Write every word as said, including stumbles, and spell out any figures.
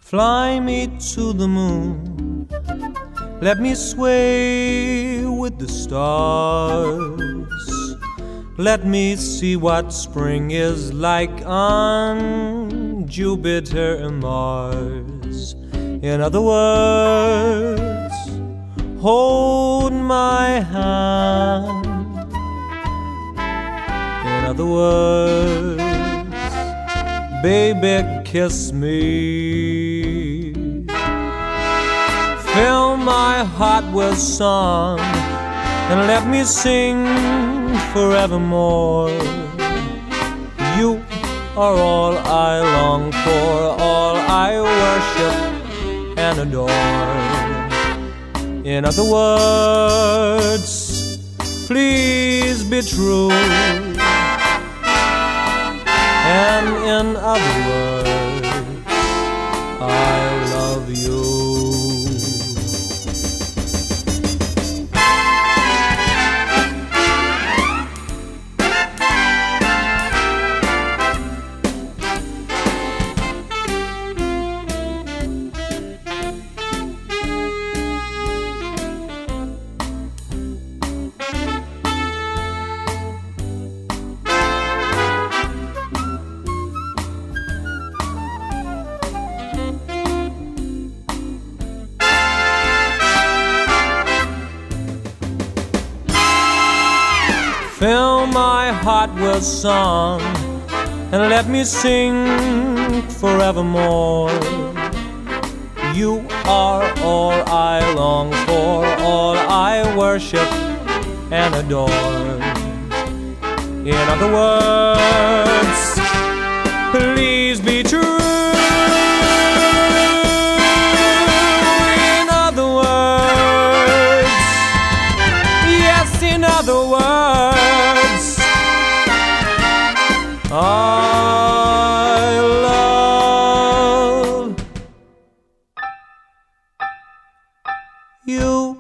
Fly me to the moon, let me sway with the stars. Let me see what spring is like on Jupiter and Mars. In other words, hold my hand. In other words, baby, kiss me. Fill my heart with song and let me sing forevermore. You are all I long for, all I worship and adore. In other words, please be true. And in other words, I love you. Fill my heart with song and let me sing forevermore. You are all I long for, all I worship and adore. In other words, please be true. In other words, yes, in other words, I love you.